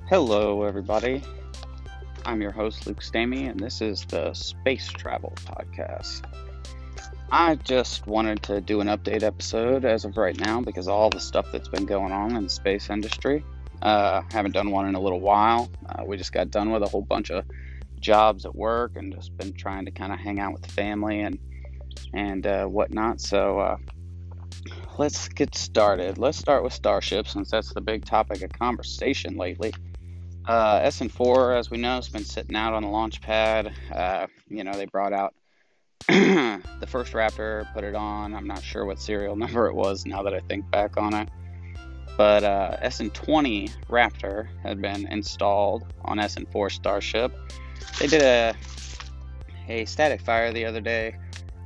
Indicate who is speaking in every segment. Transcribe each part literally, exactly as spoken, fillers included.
Speaker 1: Hello, everybody. I'm your host, Luke Stamey, and this is the Space Travel Podcast. I just wanted to do an update episode as of right now because of all the stuff that's been going on in the space industry. Uh, haven't done one in a little while. Uh, we just got done with a whole bunch of jobs at work and just been trying to kind of hang out with the family and and uh, whatnot. So uh, let's get started. Let's start with Starship since that's the big topic of conversation lately. Uh, S N four, as we know, has been sitting out on the launch pad. Uh, you know, they brought out the first Raptor, put it on. I'm not sure what serial number it was now that I think back on it. But uh, S N twenty Raptor had been installed on S N four Starship. They did a, a static fire the other day.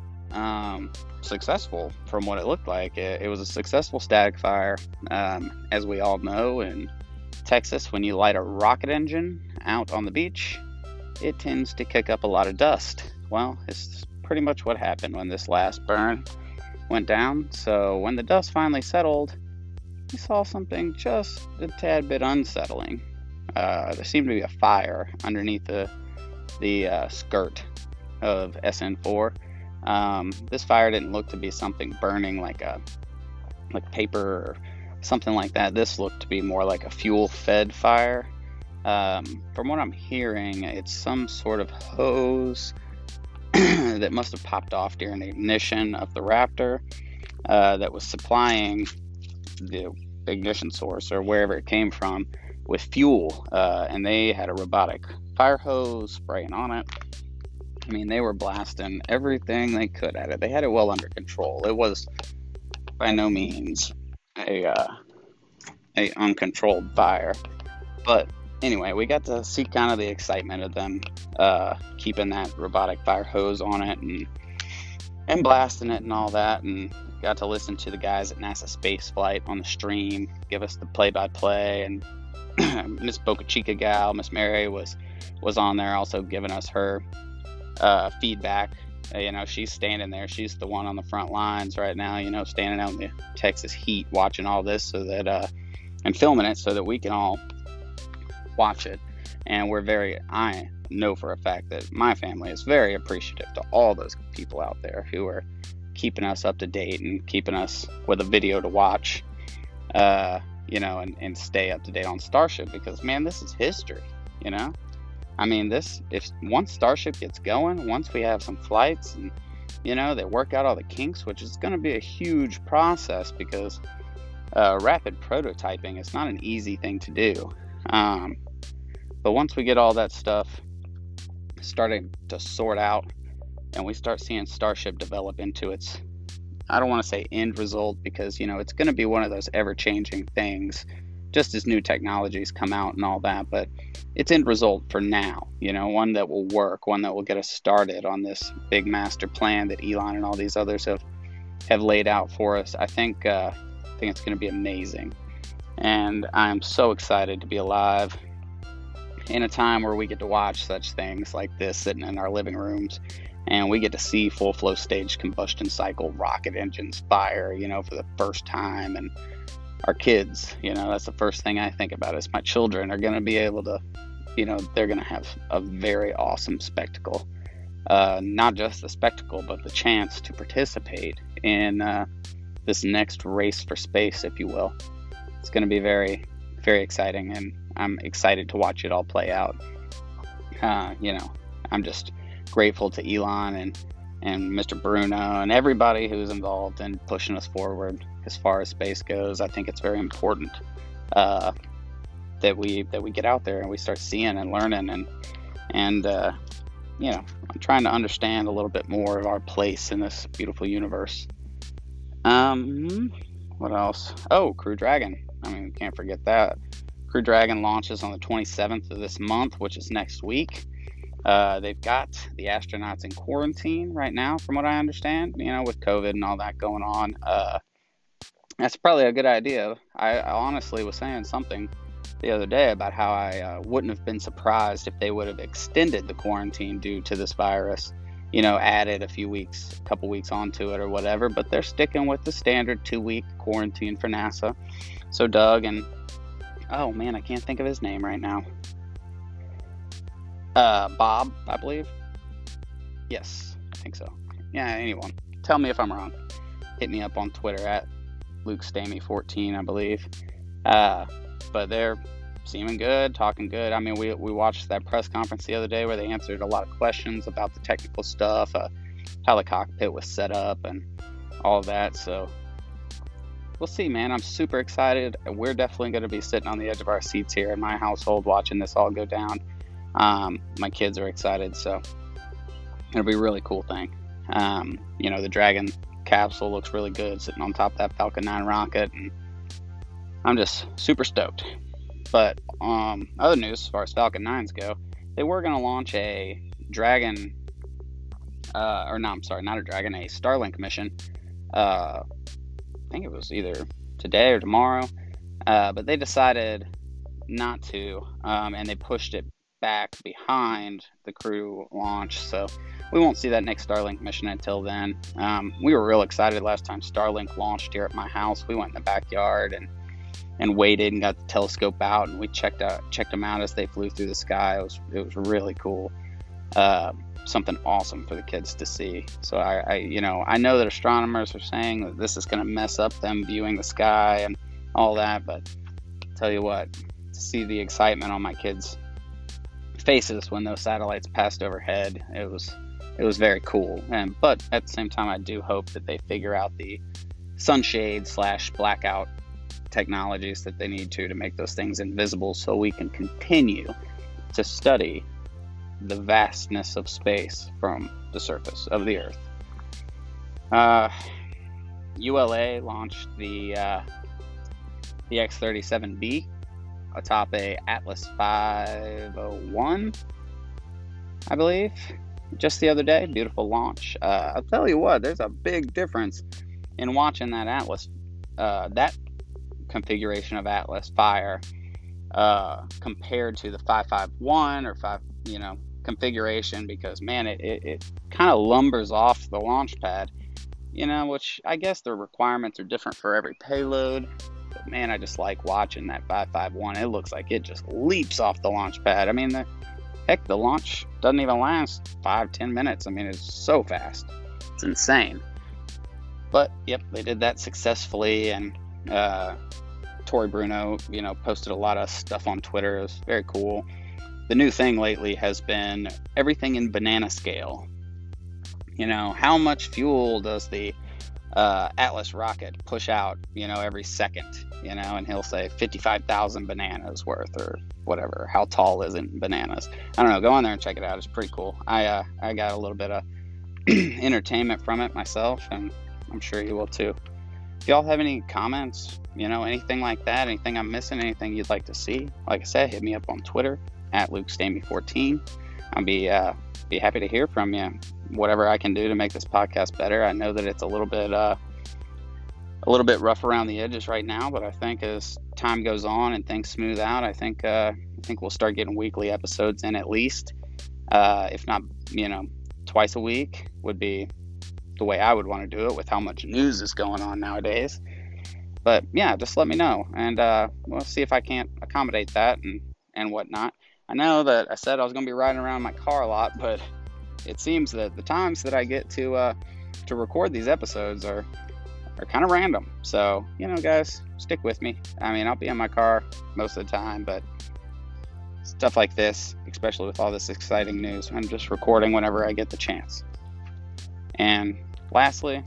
Speaker 1: Um, successful from what it looked like. It, it was a successful static fire, um, as we all know, and Texas, when you light a rocket engine out on the beach, it tends to kick up a lot of dust. Well, it's pretty much what happened when this last burn went down. So when the dust finally settled, we saw something just a tad bit unsettling. Uh, there seemed to be a fire underneath the the uh, skirt of S N four. Um, this fire didn't look to be something burning like a like paper or something like that. This looked to be more like a fuel-fed fire. Um, from what I'm hearing, it's some sort of hose that must have popped off during the ignition of the Raptor uh, that was supplying the ignition source or wherever it came from with fuel. Uh, and they had a robotic fire hose spraying on it. I mean, they were blasting everything they could at it. They had it well under control. It was by no means a uh, a uncontrolled fire, but anyway, we got to see kind of the excitement of them uh, keeping that robotic fire hose on it and and blasting it and all that, and got to listen to the guys at NASA Spaceflight on the stream give us the play-by-play, and Miss Boca Chica gal, Miss Mary was was on there also giving us her uh, feedback. You know, she's standing there. She's the one on the front lines right now, you know, standing out in the Texas heat watching all this so that, uh, and filming it so that we can all watch it. And we're very, I know for a fact that my family is very appreciative to all those people out there who are keeping us up to date and keeping us with a video to watch, uh, you know, and, and stay up to date on Starship because, man, this is history, you know? I mean, this, if once Starship gets going, once we have some flights and, you know, they work out all the kinks, which is going to be a huge process because uh, rapid prototyping is not an easy thing to do. Um, but once we get all that stuff starting to sort out and we start seeing Starship develop into its, I don't want to say end result because, you know, it's going to be one of those ever-changing things just as new technologies come out and all that, but it's end result for now, you know, one that will work, one that will get us started on this big master plan that Elon and all these others have have laid out for us. I think uh, I think it's going to be amazing, and I'm so excited to be alive in a time where we get to watch such things like this sitting in our living rooms, and we get to see full flow stage combustion cycle rocket engines fire, you know, for the first time. And our kids, you know, that's the first thing I think about is my children are going to be able to, you know, they're going to have a very awesome spectacle. Uh, not just the spectacle, but the chance to participate in uh, this next race for space, if you will. It's going to be very, very exciting, and I'm excited to watch it all play out. Uh, you know, I'm just grateful to Elon and, and Mister Bruno and everybody who's involved in pushing us forward as far as space goes. I think it's very important uh, that we that we get out there and we start seeing and learning and and uh, you know, I'm trying to understand a little bit more of our place in this beautiful universe. Um, what else? Oh, Crew Dragon. I mean, we can't forget that. Crew Dragon launches on the twenty-seventh of this month, which is next week. Uh, they've got the astronauts in quarantine right now, from what I understand, you know, with COVID and all that going on. Uh, that's probably a good idea. I, I honestly was saying something the other day about how I uh, wouldn't have been surprised if they would have extended the quarantine due to this virus, you know, added a few weeks, a couple weeks onto it or whatever, but they're sticking with the standard two-week quarantine for NASA. So Doug and Oh man, I can't think of his name right now. Uh, Bob, I believe. Yes, I think so. Yeah, anyone. Tell me if I'm wrong. Hit me up on Twitter at Luke Stamey fourteen, I believe. Uh, but they're seeming good, talking good. I mean, we we watched that press conference the other day where they answered a lot of questions about the technical stuff, uh, how the cockpit was set up, and all of that. So we'll see, man. I'm super excited. We're definitely going to be sitting on the edge of our seats here in my household watching this all go down. Um, my kids are excited, so it'll be a really cool thing. Um, you know, the Dragon capsule looks really good sitting on top of that Falcon nine rocket, and I'm just super stoked. But um, other news as far as Falcon nines go, they were going to launch a Dragon, uh, or no, I'm sorry, not a Dragon, a Starlink mission. Uh, I think it was either today or tomorrow, uh, but they decided not to, um, and they pushed it back behind the Crew launch, so we won't see that next Starlink mission until then. Um, we were real excited last time Starlink launched here at my house. We went in the backyard and and waited and got the telescope out, and we checked out checked them out as they flew through the sky. It was it was really cool. Uh, something awesome for the kids to see. So I, I you know I know that astronomers are saying that this is going to mess up them viewing the sky and all that, but I'll tell you what, to see the excitement on my kids' faces when those satellites passed overhead, it was it was very cool. And but at the same time, I do hope that they figure out the sunshade slash blackout technologies that they need to to make those things invisible, so we can continue to study the vastness of space from the surface of the Earth. Uh, U L A launched the uh, the X thirty-seven B atop a Atlas five oh one, I believe, just the other day. Beautiful launch. Uh, I'll tell you what, there's a big difference in watching that Atlas, uh, that configuration of Atlas fire, uh, compared to the five fifty-one or five, you know, configuration, because man, it, it, it kind of lumbers off the launch pad, you know, which I guess the requirements are different for every payload. But man, I just like watching that five fifty-one. It looks like it just leaps off the launch pad. I mean, the heck, the launch doesn't even last five, ten minutes. I mean, it's so fast. It's insane. But yep, they did that successfully, and uh, Tori Bruno, you know, posted a lot of stuff on Twitter. It was very cool. The new thing lately has been everything in banana scale. You know, how much fuel does the uh, Atlas rocket push out, you know, every second, you know, and he'll say fifty-five thousand bananas worth or whatever. How tall is it in bananas? I don't know. Go on there and check it out. It's pretty cool. I, uh, I got a little bit of entertainment from it myself, and I'm sure you will too. If y'all have any comments, you know, anything like that, anything I'm missing, anything you'd like to see, like I said, hit me up on Twitter at Luke Stamey fourteen. I'll be uh, be happy to hear from you. Whatever I can do to make this podcast better. I know that it's a little bit uh, a little bit rough around the edges right now, but I think as time goes on and things smooth out, I think uh, I think we'll start getting weekly episodes in at least, uh, if not, you know, twice a week would be the way I would want to do it with how much news is going on nowadays. But yeah, just let me know, and uh, we'll see if I can't accommodate that and, and whatnot. I know that I said I was going to be riding around in my car a lot, but it seems that the times that I get to uh, to record these episodes are are kind of random. So, you know, guys, stick with me. I mean, I'll be in my car most of the time, but stuff like this, especially with all this exciting news, I'm just recording whenever I get the chance. And lastly,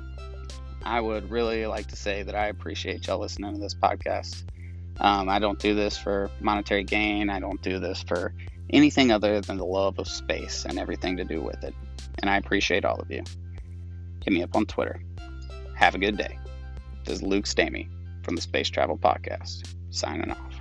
Speaker 1: I would really like to say that I appreciate y'all listening to this podcast. Um, I don't do this for monetary gain. I don't do this for anything other than the love of space and everything to do with it. And I appreciate all of you. Hit me up on Twitter. Have a good day. This is Luke Stamey from the Space Travel Podcast, signing off.